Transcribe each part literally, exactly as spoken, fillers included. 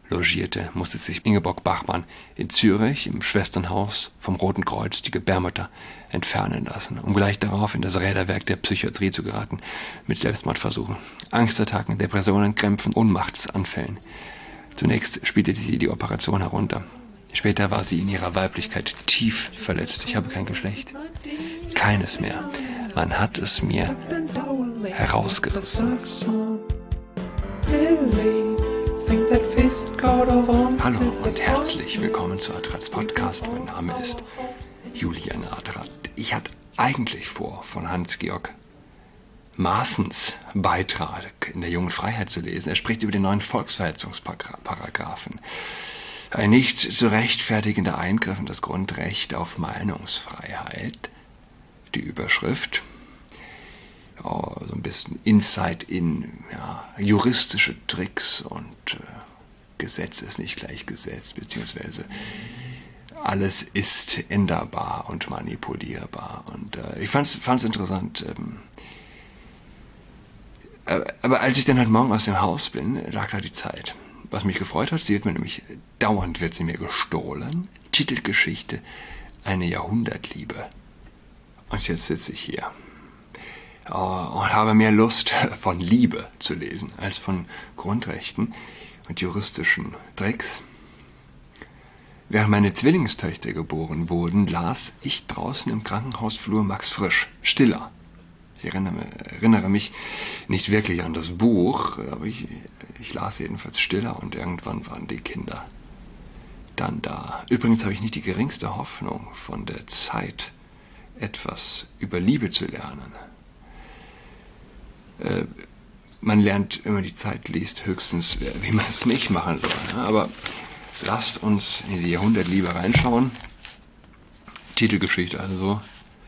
logierte, musste sich Ingeborg Bachmann in Zürich im Schwesternhaus vom Roten Kreuz die Gebärmutter entfernen lassen, um gleich darauf in das Räderwerk der Psychiatrie zu geraten, mit Selbstmordversuchen, Angstattacken, Depressionen, Krämpfen, Ohnmachtsanfällen. Zunächst spielte sie die Operation herunter. Später war sie in ihrer Weiblichkeit tief verletzt. Ich habe kein Geschlecht. Keines mehr. Man hat es mir herausgerissen. Hallo und herzlich willkommen zu Adrats Podcast. Mein Name ist Julian Adrat. Ich hatte eigentlich vor, von Hans-Georg Maaßens Beitrag in der Jungen Freiheit zu lesen. Er spricht über den neuen Volksverhetzungsparagraphen. Ein nicht zu rechtfertigender Eingriff in das Grundrecht auf Meinungsfreiheit. Die Überschrift, oh, so ein bisschen Insight in ja, juristische Tricks und äh, Gesetz ist nicht gleich Gesetz, beziehungsweise alles ist änderbar und manipulierbar. Und äh, ich fand es interessant. Ähm, aber, aber als ich dann heute Morgen aus dem Haus bin, lag da die Zeit. Was mich gefreut hat, sie wird mir nämlich, dauernd wird sie mir gestohlen. Titelgeschichte, eine Jahrhundertliebe. Und jetzt sitze ich hier oh, und habe mehr Lust, von Liebe zu lesen, als von Grundrechten und juristischen Tricks. Während meine Zwillingstöchter geboren wurden, las ich draußen im Krankenhausflur Max Frisch, Stiller. Ich erinnere, erinnere mich nicht wirklich an das Buch, aber ich, ich las jedenfalls Stiller und irgendwann waren die Kinder dann da. Übrigens habe ich nicht die geringste Hoffnung, von der Zeit etwas über Liebe zu lernen. Äh, man lernt, wenn man die Zeit liest, höchstens, wie man es nicht machen soll. Ne? Aber lasst uns in die Jahrhundertliebe reinschauen. Titelgeschichte also.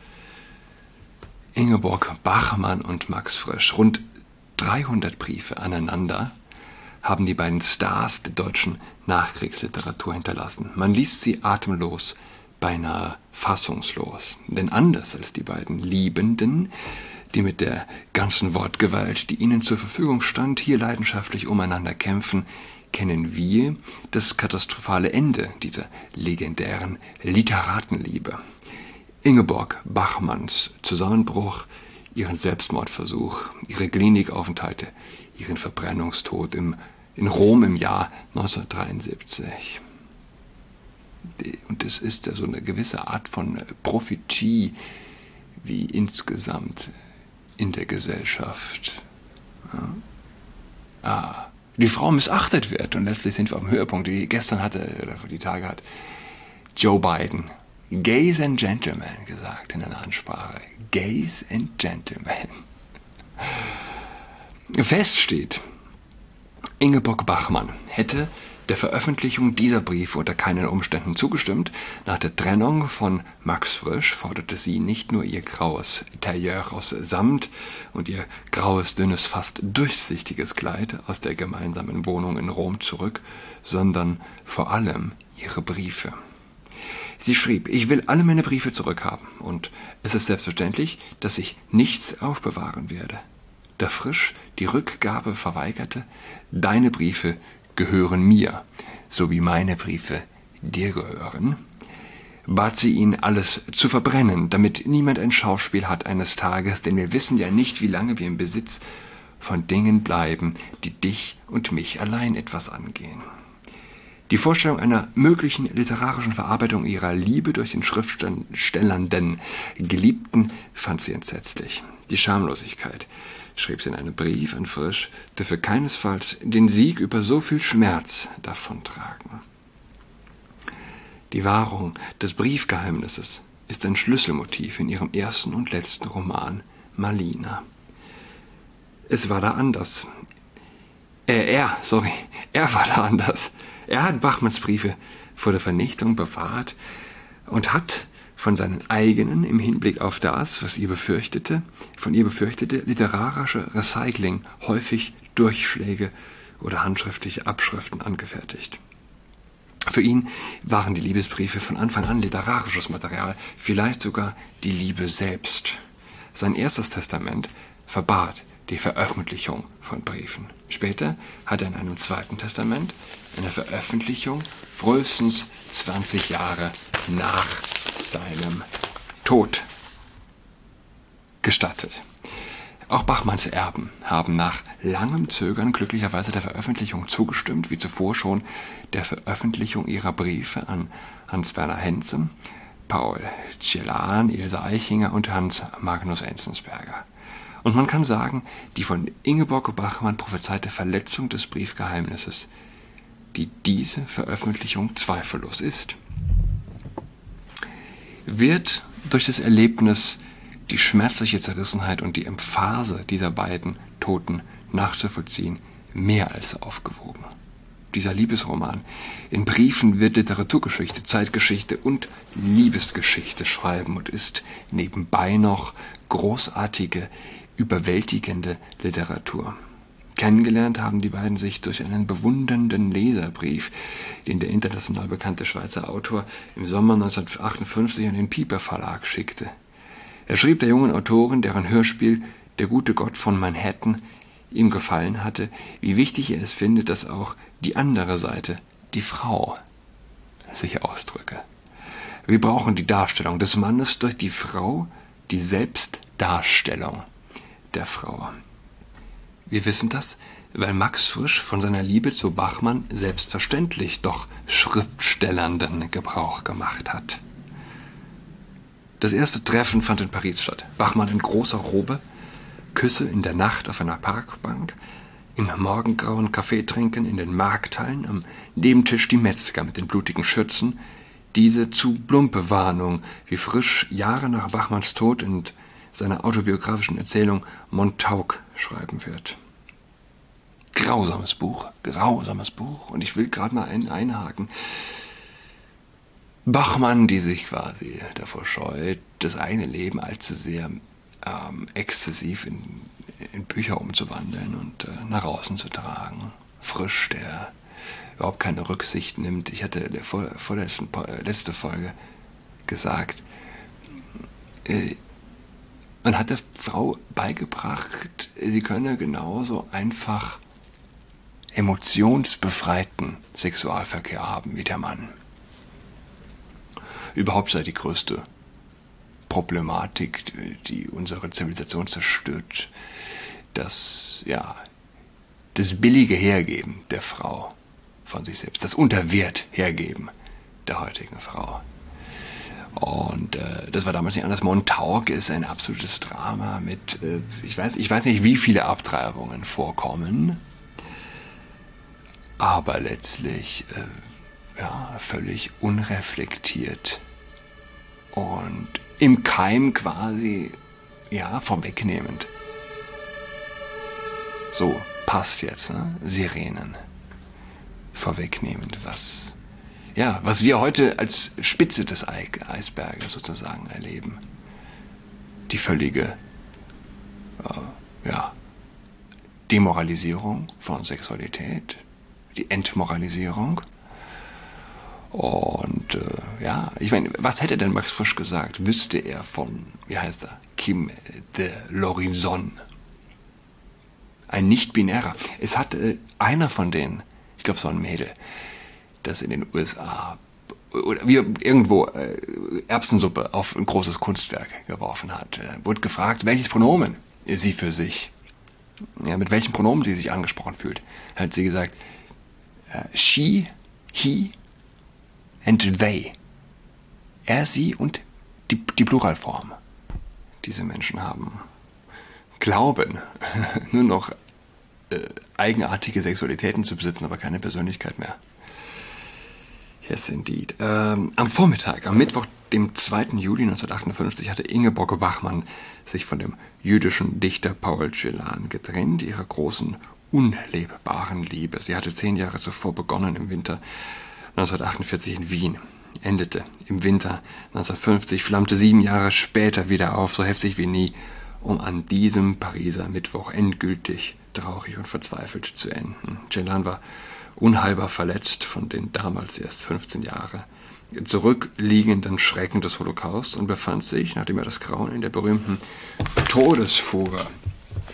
Ingeborg Bachmann und Max Frisch. Rund dreihundert Briefe aneinander haben die beiden Stars der deutschen Nachkriegsliteratur hinterlassen. Man liest sie atemlos, beinahe fassungslos. Denn anders als die beiden Liebenden, die mit der ganzen Wortgewalt, die ihnen zur Verfügung stand, hier leidenschaftlich umeinander kämpfen, kennen wir das katastrophale Ende dieser legendären Literatenliebe. Ingeborg Bachmanns Zusammenbruch, ihren Selbstmordversuch, ihre Klinikaufenthalte, ihren Verbrennungstod im, in Rom im Jahr neunzehnhundertdreiundsiebzig. Und es ist ja so eine gewisse Art von Prophetie, wie insgesamt in der Gesellschaft ja, ah, die Frau missachtet wird. Und letztlich sind wir auf dem Höhepunkt, die gestern hatte, oder vor die Tage hat Joe Biden Gays and Gentlemen gesagt in einer Ansprache. Gays and Gentlemen. Fest steht, Ingeborg Bachmann hätte der Veröffentlichung dieser Briefe unter keinen Umständen zugestimmt. Nach der Trennung von Max Frisch forderte sie nicht nur ihr graues Tailleur aus Samt und ihr graues, dünnes, fast durchsichtiges Kleid aus der gemeinsamen Wohnung in Rom zurück, sondern vor allem ihre Briefe. Sie schrieb, ich will alle meine Briefe zurückhaben und es ist selbstverständlich, dass ich nichts aufbewahren werde. Da Frisch die Rückgabe verweigerte, deine Briefe gehören mir, so wie meine Briefe dir gehören, bat sie ihn, alles zu verbrennen, damit niemand ein Schauspiel hat eines Tages, denn wir wissen ja nicht, wie lange wir im Besitz von Dingen bleiben, die dich und mich allein etwas angehen. Die Vorstellung einer möglichen literarischen Verarbeitung ihrer Liebe durch den schriftstellenden Geliebten fand sie entsetzlich. Die Schamlosigkeit, schrieb sie in einem Brief an Frisch, dürfe keinesfalls den Sieg über so viel Schmerz davontragen. Die Wahrung des Briefgeheimnisses ist ein Schlüsselmotiv in ihrem ersten und letzten Roman Malina. Es war da anders. Äh, er, sorry, er war da anders. Er hat Bachmanns Briefe vor der Vernichtung bewahrt und hat von seinen eigenen im Hinblick auf das, was ihr befürchtete, von ihr befürchtete literarische Recycling häufig Durchschläge oder handschriftliche Abschriften angefertigt. Für ihn waren die Liebesbriefe von Anfang an literarisches Material, vielleicht sogar die Liebe selbst. Sein erstes Testament verbat die Veröffentlichung von Briefen. Später hat er in einem zweiten Testament eine Veröffentlichung frühestens zwanzig Jahre nach seinem Tod gestattet. Auch Bachmanns Erben haben nach langem Zögern glücklicherweise der Veröffentlichung zugestimmt, wie zuvor schon der Veröffentlichung ihrer Briefe an Hans-Werner Henze, Paul Celan, Ilse Aichinger und Hans Magnus Enzensberger. Und man kann sagen, die von Ingeborg Bachmann prophezeite Verletzung des Briefgeheimnisses, die diese Veröffentlichung zweifellos ist, wird durch das Erlebnis die schmerzliche Zerrissenheit und die Emphase dieser beiden Toten nachzuvollziehen, mehr als aufgewogen. Dieser Liebesroman in Briefen wird Literaturgeschichte, Zeitgeschichte und Liebesgeschichte schreiben und ist nebenbei noch großartige, überwältigende Literatur. Kennengelernt haben die beiden sich durch einen bewundernden Leserbrief, den der international bekannte Schweizer Autor im Sommer neunzehnhundertachtundfünfzig an den Piper Verlag schickte. Er schrieb der jungen Autorin, deren Hörspiel Der gute Gott von Manhattan ihm gefallen hatte, wie wichtig er es findet, dass auch die andere Seite, die Frau, sich ausdrücke. Wir brauchen die Darstellung des Mannes durch die Frau, die Selbstdarstellung der Frau. Wir wissen das, weil Max Frisch von seiner Liebe zu Bachmann selbstverständlich doch schriftstellernden Gebrauch gemacht hat. Das erste Treffen fand in Paris statt. Bachmann in großer Robe, Küsse in der Nacht auf einer Parkbank, im morgengrauen Kaffee trinken, in den Markthallen, am Nebentisch die Metzger mit den blutigen Schürzen, diese zu plumpe Warnung, wie Frisch Jahre nach Bachmanns Tod in seiner autobiografischen Erzählung Montauk schreiben wird. Grausames Buch, grausames Buch. Und ich will gerade mal einen einhaken. Bachmann, die sich quasi davor scheut, das eigene Leben allzu sehr ähm, exzessiv in, in Bücher umzuwandeln und äh, nach außen zu tragen. Frisch, der überhaupt keine Rücksicht nimmt. Ich hatte der vor, vorletzten äh, letzte Folge gesagt, äh, man hat der Frau beigebracht, sie könne genauso einfach emotionsbefreiten Sexualverkehr haben wie der Mann. Überhaupt sei die größte Problematik, die unsere Zivilisation zerstört, das, ja, das billige Hergeben der Frau von sich selbst, das Unterwert Hergeben der heutigen Frau. Und äh, das war damals nicht anders. Montauk ist ein absolutes Drama mit, äh, ich weiß, ich weiß nicht, wie viele Abtreibungen vorkommen, aber letztlich äh, ja, völlig unreflektiert und im Keim quasi, ja, vorwegnehmend. So, passt jetzt, ne? Sirenen. Vorwegnehmend, was, ja, was wir heute als Spitze des Eisberges sozusagen erleben. Die völlige, äh, ja, Demoralisierung von Sexualität, die Entmoralisierung. Und äh, ja, ich meine, was hätte denn Max Frisch gesagt, wüsste er von, wie heißt er, Kim de Lorison, ein Nicht-Binärer. Es hat äh, einer von denen, ich glaube so ein Mädel, das in den U S A oder wie irgendwo äh, Erbsensuppe auf ein großes Kunstwerk geworfen hat, äh, wurde gefragt, welches Pronomen sie für sich, ja, mit welchem Pronomen sie sich angesprochen fühlt. Hat sie gesagt, äh, she, he and they. Er, sie und die, die Pluralform. Diese Menschen haben, glauben, nur noch äh, eigenartige Sexualitäten zu besitzen, aber keine Persönlichkeit mehr. Yes, indeed. Ähm, am Vormittag, am Mittwoch, dem zweiten Juli neunzehnhundertachtundfünfzig, hatte Ingeborg Bachmann sich von dem jüdischen Dichter Paul Celan getrennt, ihrer großen, unlebbaren Liebe. Sie hatte zehn Jahre zuvor begonnen im Winter neunzehnhundertachtundvierzig in Wien, endete im Winter neunzehnhundertfünfzig, flammte sieben Jahre später wieder auf, so heftig wie nie, um an diesem Pariser Mittwoch endgültig traurig und verzweifelt zu enden. Celan war unheilbar verletzt von den damals erst fünfzehn Jahre zurückliegenden Schrecken des Holocaust und befand sich, nachdem er das Grauen in der berühmten Todesfuge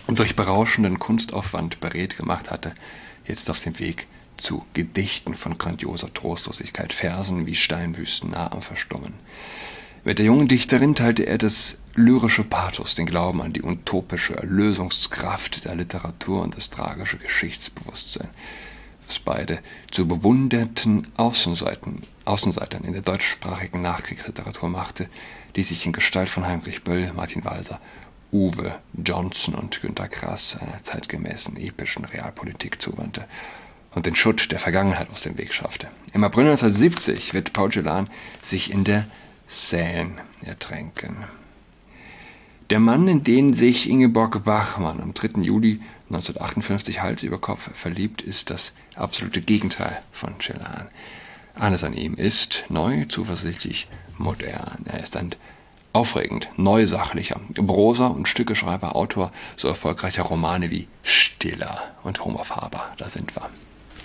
und durch berauschenden Kunstaufwand beredt gemacht hatte, jetzt auf dem Weg zu Gedichten von grandioser Trostlosigkeit, Versen wie Steinwüsten nah am Verstummen. Mit der jungen Dichterin teilte er das lyrische Pathos, den Glauben an die utopische Erlösungskraft der Literatur und das tragische Geschichtsbewusstsein, was beide zu bewunderten Außenseiten, Außenseitern in der deutschsprachigen Nachkriegsliteratur machte, die sich in Gestalt von Heinrich Böll, Martin Walser, Uwe Johnson und Günter Grass einer zeitgemäßen epischen Realpolitik zuwandte und den Schutt der Vergangenheit aus dem Weg schaffte. Im April neunzehnhundertsiebzig wird Paul Celan sich in der Seine ertränken. Der Mann, in den sich Ingeborg Bachmann am dritten Juli neunzehnhundertachtundfünfzig Hals über Kopf verliebt, ist das absolute Gegenteil von Celan. Alles an ihm ist neu, zuversichtlich, modern. Er ist ein aufregend, neusachlicher Prosa- und Stückeschreiber, Autor so erfolgreicher Romane wie Stiller und Homo Faber. Da sind wir.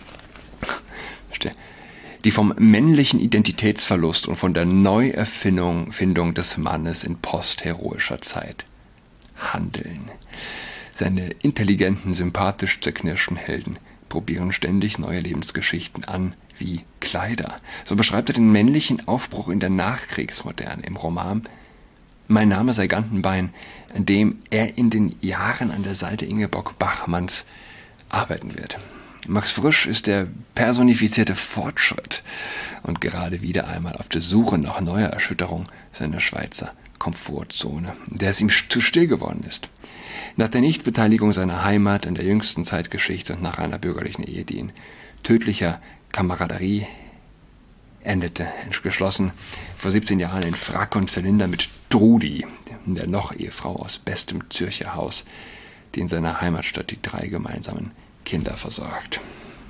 Die vom männlichen Identitätsverlust und von der Neuerfindung Findung des Mannes in postheroischer Zeit handeln. Seine intelligenten, sympathisch zerknirschten Helden probieren ständig neue Lebensgeschichten an, wie Kleider. So beschreibt er den männlichen Aufbruch in der Nachkriegsmoderne im Roman Mein Name sei Gantenbein, an dem er in den Jahren an der Seite Ingeborg Bachmanns arbeiten wird. Max Frisch ist der personifizierte Fortschritt und gerade wieder einmal auf der Suche nach neuer Erschütterung seiner Schweizer Komfortzone, in der es ihm zu still geworden ist. Nach der Nichtbeteiligung seiner Heimat in der jüngsten Zeitgeschichte und nach einer bürgerlichen Ehe, die in tödlicher Kameraderie endete, geschlossen vor siebzehn Jahren in Frack und Zylinder mit Trudi, der Noch-Ehefrau aus bestem Zürcher Haus, die in seiner Heimatstadt die drei gemeinsamen Kinder versorgt.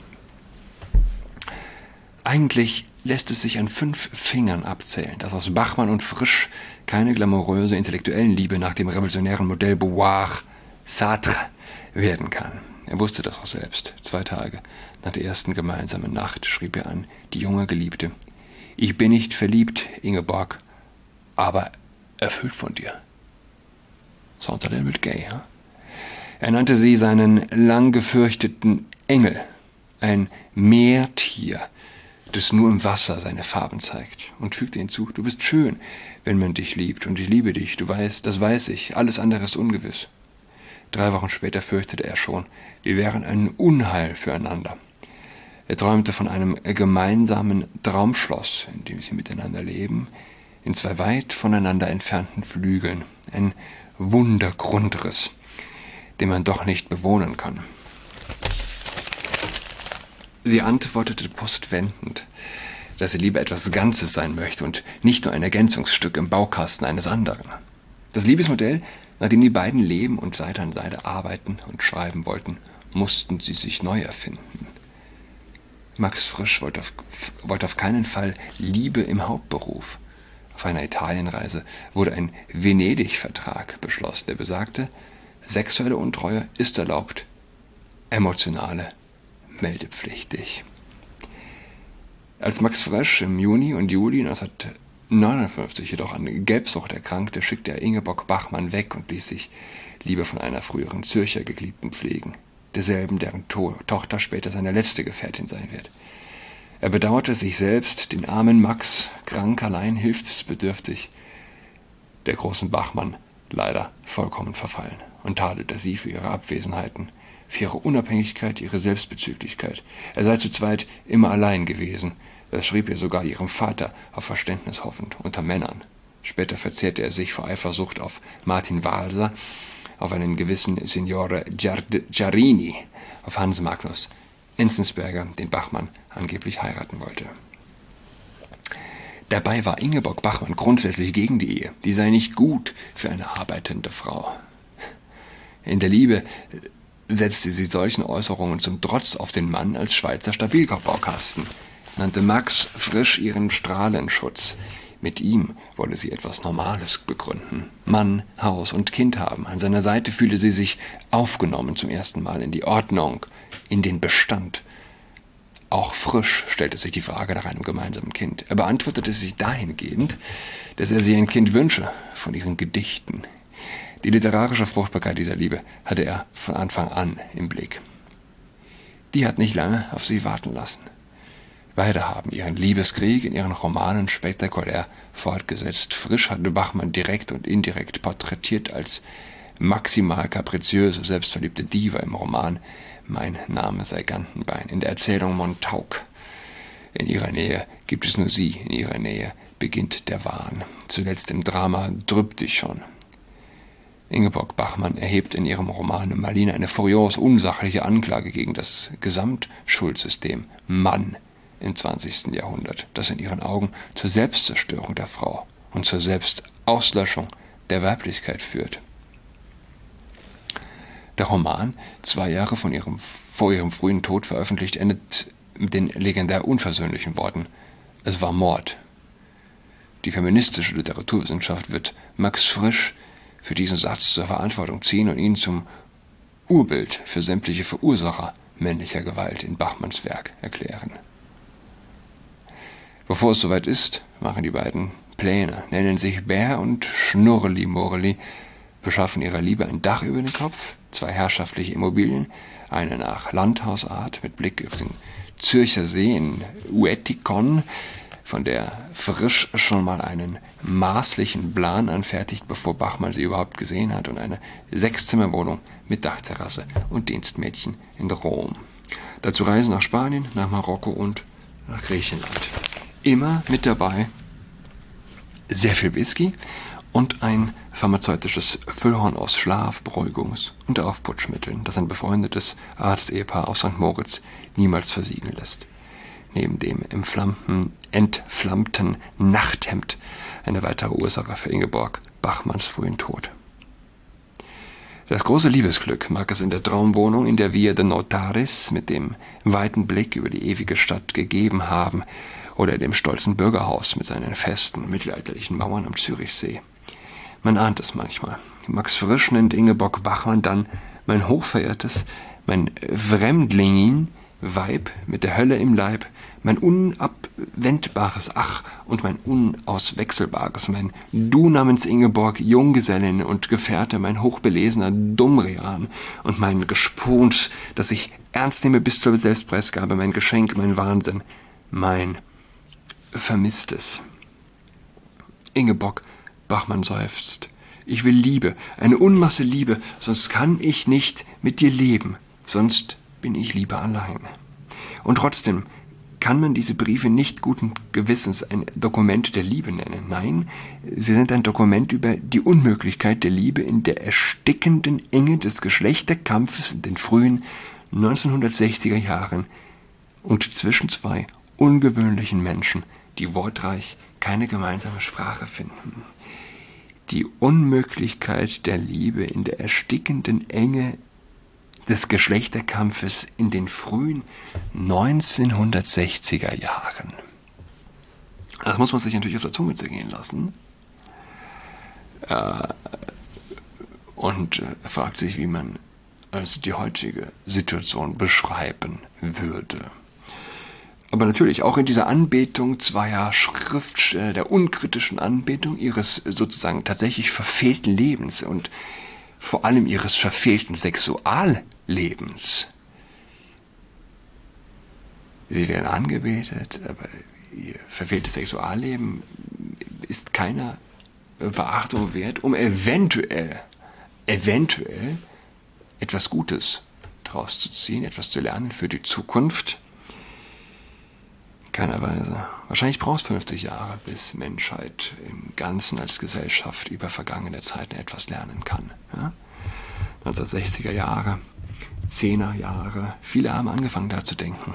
Eigentlich lässt es sich an fünf Fingern abzählen, dass aus Bachmann und Frisch keine glamouröse Intellektuellenliebe nach dem revolutionären Modell Beauvoir, Sartre werden kann. Er wusste das auch selbst. Zwei Tage nach der ersten gemeinsamen Nacht schrieb er an die junge Geliebte: Ich bin nicht verliebt, Ingeborg, aber erfüllt von dir. Sounds a little bit gay, huh? Er nannte sie seinen lang gefürchteten Engel, ein Meertier, das nur im Wasser seine Farben zeigt, und fügte hinzu: Du bist schön, wenn man dich liebt, und ich liebe dich, du weißt, das weiß ich, alles andere ist ungewiss. Drei Wochen später fürchtete er schon, wir wären ein Unheil füreinander. Er träumte von einem gemeinsamen Traumschloss, in dem sie miteinander leben, in zwei weit voneinander entfernten Flügeln, ein Wundergrundriss, den man doch nicht bewohnen kann. Sie antwortete postwendend, dass sie lieber etwas Ganzes sein möchte und nicht nur ein Ergänzungsstück im Baukasten eines anderen. Das Liebesmodell, nach dem die beiden leben und Seite an Seite arbeiten und schreiben wollten, mussten sie sich neu erfinden. Max Frisch wollte auf, wollte auf keinen Fall Liebe im Hauptberuf. Auf einer Italienreise wurde ein Venedig-Vertrag beschlossen, der besagte, sexuelle Untreue ist erlaubt, emotionale meldepflichtig. Als Max Frisch im Juni und Juli neunzehnhundertneunundfünfzig jedoch an Gelbsucht erkrankte, schickte er Ingeborg Bachmann weg und ließ sich lieber von einer früheren Zürcher Geliebten pflegen, derselben, deren to- Tochter später seine letzte Gefährtin sein wird. Er bedauerte sich selbst, den armen Max, krank, allein, hilfsbedürftig, der großen Bachmann leider vollkommen verfallen, und tadelte sie für ihre Abwesenheiten, für ihre Unabhängigkeit, ihre Selbstbezüglichkeit. Er sei zu zweit immer allein gewesen. Das schrieb er sogar ihrem Vater auf Verständnis hoffend, unter Männern. Später verzehrte er sich vor Eifersucht auf Martin Walser, auf einen gewissen Signore Giarini, auf Hans Magnus Enzensberger, den Bachmann angeblich heiraten wollte. Dabei war Ingeborg Bachmann grundsätzlich gegen die Ehe. Die sei nicht gut für eine arbeitende Frau. In der Liebe setzte sie solchen Äußerungen zum Trotz auf den Mann als Schweizer Stabilbaukasten, nannte Max Frisch ihren Strahlenschutz. Mit ihm wolle sie etwas Normales begründen. Mann, Haus und Kind haben. An seiner Seite fühle sie sich aufgenommen zum ersten Mal in die Ordnung, in den Bestand. Auch Frisch stellte sich die Frage nach einem gemeinsamen Kind. Er beantwortete sich dahingehend, dass er sie ein Kind wünsche, von ihren Gedichten, Die literarische Fruchtbarkeit dieser Liebe hatte er von Anfang an im Blick. Die hat nicht lange auf sie warten lassen. Beide haben ihren Liebeskrieg in ihren Romanen spektakulär fortgesetzt. Frisch hatte Bachmann direkt und indirekt porträtiert als maximal kapriziöse, selbstverliebte Diva im Roman Mein Name sei Gantenbein. In der Erzählung Montauk In ihrer Nähe gibt es nur sie, in ihrer Nähe beginnt der Wahn. Zuletzt im Drama Drüpp dich schon. Ingeborg Bachmann erhebt in ihrem Roman Marlene eine furios unsachliche Anklage gegen das Gesamtschuldsystem Mann im zwanzigsten Jahrhundert, das in ihren Augen zur Selbstzerstörung der Frau und zur Selbstauslöschung der Weiblichkeit führt. Der Roman, zwei Jahre von ihrem, vor ihrem frühen Tod veröffentlicht, endet mit den legendär unversöhnlichen Worten: Es war Mord. Die feministische Literaturwissenschaft wird Max Frisch für diesen Satz zur Verantwortung ziehen und ihn zum Urbild für sämtliche Verursacher männlicher Gewalt in Bachmanns Werk erklären. Bevor es soweit ist, machen die beiden Pläne, nennen sich Bär und Schnurreli Murreli, beschaffen ihrer Liebe ein Dach über den Kopf, zwei herrschaftliche Immobilien, eine nach Landhausart mit Blick auf den Zürcher See in Uetikon, von der Frisch schon mal einen maßlichen Plan anfertigt, bevor Bachmann sie überhaupt gesehen hat, und eine Sechszimmerwohnung mit Dachterrasse und Dienstmädchen in Rom. Dazu Reisen nach Spanien, nach Marokko und nach Griechenland. Immer mit dabei sehr viel Whisky und ein pharmazeutisches Füllhorn aus Schlaf-, Beruhigungs- und Aufputschmitteln, das ein befreundetes Arztehepaar aus Sankt Moritz niemals versiegen lässt. Neben dem entflammten, entflammten Nachthemd eine weitere Ursache für Ingeborg Bachmanns frühen Tod. Das große Liebesglück mag es in der Traumwohnung in der Via de Notaris mit dem weiten Blick über die ewige Stadt gegeben haben oder dem stolzen Bürgerhaus mit seinen festen, mittelalterlichen Mauern am Zürichsee. Man ahnt es manchmal. Max Frisch nennt Ingeborg Bachmann dann mein hochverehrtes, mein Fremdlingin, Weib mit der Hölle im Leib, mein unabwendbares Ach und mein unauswechselbares, mein Du namens Ingeborg, Junggesellin und Gefährte, mein hochbelesener Dummrean und mein Gespont, das ich ernst nehme bis zur Selbstpreisgabe, mein Geschenk, mein Wahnsinn, mein Vermisstes. Ingeborg Bachmann seufzt. Ich will Liebe, eine Unmasse Liebe, sonst kann ich nicht mit dir leben, sonst bin ich lieber allein. Und trotzdem kann man diese Briefe nicht guten Gewissens ein Dokument der Liebe nennen. Nein, sie sind ein Dokument über die Unmöglichkeit der Liebe in der erstickenden Enge des Geschlechterkampfes in den frühen neunzehnhundertsechziger Jahren und zwischen zwei ungewöhnlichen Menschen, die wortreich keine gemeinsame Sprache finden. Die Unmöglichkeit der Liebe in der erstickenden Enge des Geschlechterkampfes in den frühen neunzehnhundertsechziger Jahren. Das muss man sich natürlich auf der Zunge zergehen lassen. Äh, und äh, fragt sich, wie man also die heutige Situation beschreiben würde. Aber natürlich auch in dieser Anbetung zweier Schriftsteller, der unkritischen Anbetung ihres sozusagen tatsächlich verfehlten Lebens und vor allem ihres verfehlten Sexuallebens. Sie werden angebetet, aber ihr verfehltes Sexualleben ist keiner Beachtung wert, um eventuell, eventuell etwas Gutes daraus zu ziehen, etwas zu lernen für die Zukunft. Keiner Weise. Wahrscheinlich braucht es fünfzig Jahre, bis Menschheit im Ganzen als Gesellschaft über vergangene Zeiten etwas lernen kann. Ja? neunzehnhundertsechziger Jahre, zehner Jahre, viele haben angefangen da zu denken.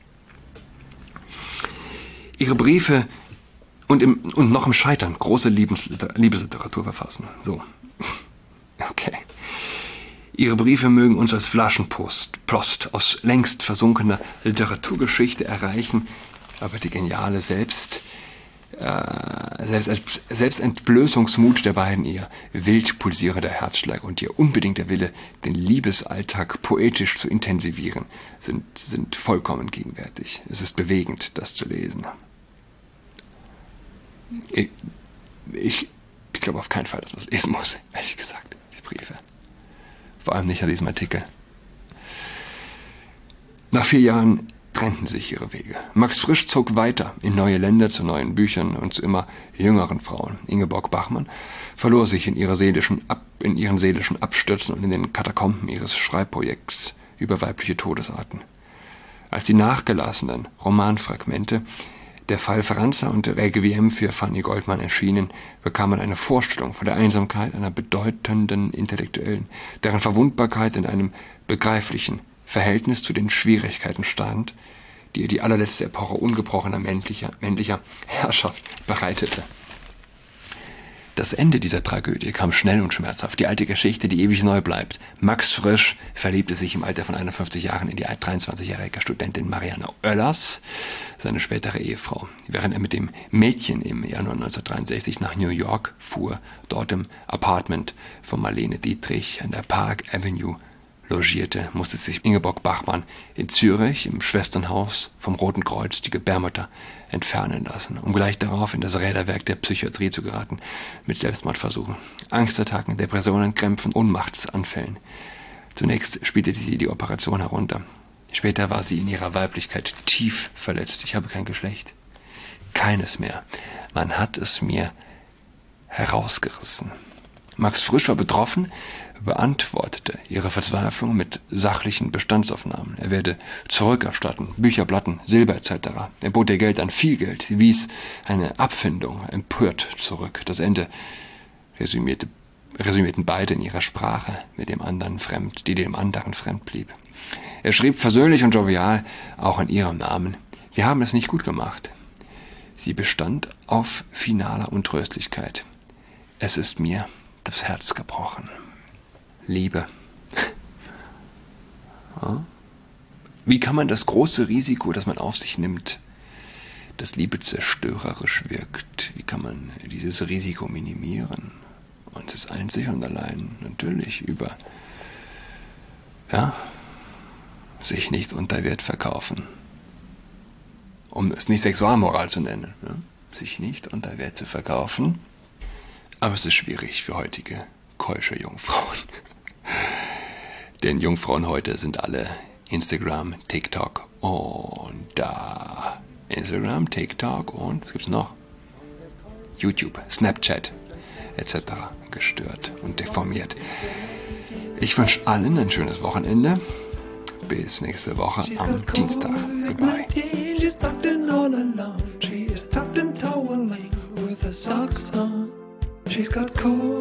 Ihre Briefe und, im, und noch im Scheitern große Liebesliter- Liebesliteratur verfassen. So, okay. Ihre Briefe mögen uns als Flaschenpost Post aus längst versunkener Literaturgeschichte erreichen, aber die geniale Selbst, äh, Selbst, Selbstentblößungsmut der beiden, ihr wild pulsierender Herzschlag und ihr unbedingter Wille, den Liebesalltag poetisch zu intensivieren, sind, sind vollkommen gegenwärtig. Es ist bewegend, das zu lesen. Ich, ich, ich glaube auf keinen Fall, dass man es lesen muss, ehrlich gesagt. Ich Briefe. Vor allem nicht nach diesem Artikel. Nach vier Jahren trennten sich ihre Wege. Max Frisch zog weiter in neue Länder zu neuen Büchern und zu immer jüngeren Frauen. Ingeborg Bachmann verlor sich in, ihrer seelischen Ab, in ihren seelischen Abstürzen und in den Katakomben ihres Schreibprojekts über weibliche Todesarten. Als die nachgelassenen Romanfragmente Der Fall Franza und Requiem für Fanny Goldmann erschienen, bekam man eine Vorstellung von der Einsamkeit einer bedeutenden Intellektuellen, deren Verwundbarkeit in einem begreiflichen Verhältnis zu den Schwierigkeiten stand, die ihr die allerletzte Epoche ungebrochener männlicher, männlicher Herrschaft bereitete. Das Ende dieser Tragödie kam schnell und schmerzhaft. Die alte Geschichte, die ewig neu bleibt. Max Frisch verliebte sich im Alter von einundfünfzig Jahren in die dreiundzwanzigjährige Studentin Marianne Oellers, seine spätere Ehefrau. Während er mit dem Mädchen im Januar neunzehnhundertdreiundsechzig nach New York fuhr, dort im Apartment von Marlene Dietrich an der Park Avenue logierte, musste sich Ingeborg Bachmann in Zürich im Schwesternhaus vom Roten Kreuz die Gebärmutter entfernen lassen, um gleich darauf in das Räderwerk der Psychiatrie zu geraten, mit Selbstmordversuchen, Angstattacken, Depressionen, Krämpfen, Ohnmachtsanfällen. Zunächst spielte sie die Operation herunter. Später war sie in ihrer Weiblichkeit tief verletzt. Ich habe kein Geschlecht. Keines mehr. Man hat es mir herausgerissen. Max Frisch war betroffen, beantwortete ihre Verzweiflung mit sachlichen Bestandsaufnahmen. Er werde zurückerstatten, Bücher, Platten, Silber et cetera. Er bot ihr Geld an, viel Geld. Sie wies eine Abfindung empört zurück. Das Ende resümierte, resümierten beide in ihrer Sprache, mit dem anderen fremd, die dem anderen fremd blieb. Er schrieb versöhnlich und jovial, auch in ihrem Namen: Wir haben es nicht gut gemacht. Sie bestand auf finaler Untröstlichkeit. Es ist mir das Herz gebrochen. Liebe. Ja. Wie kann man das große Risiko, das man auf sich nimmt, das Liebe zerstörerisch wirkt, wie kann man dieses Risiko minimieren? Und es einzig und allein natürlich über, ja, sich nicht unter Wert verkaufen. Um es nicht Sexualmoral zu nennen, ja? Sich nicht unter Wert zu verkaufen. Aber es ist schwierig für heutige keusche Jungfrauen. Denn Jungfrauen heute sind alle Instagram, TikTok und da. Instagram, TikTok und, was gibt's noch? YouTube, Snapchat et cetera gestört und deformiert. Ich wünsche allen ein schönes Wochenende. Bis nächste Woche am Dienstag. Goodbye. She's got cold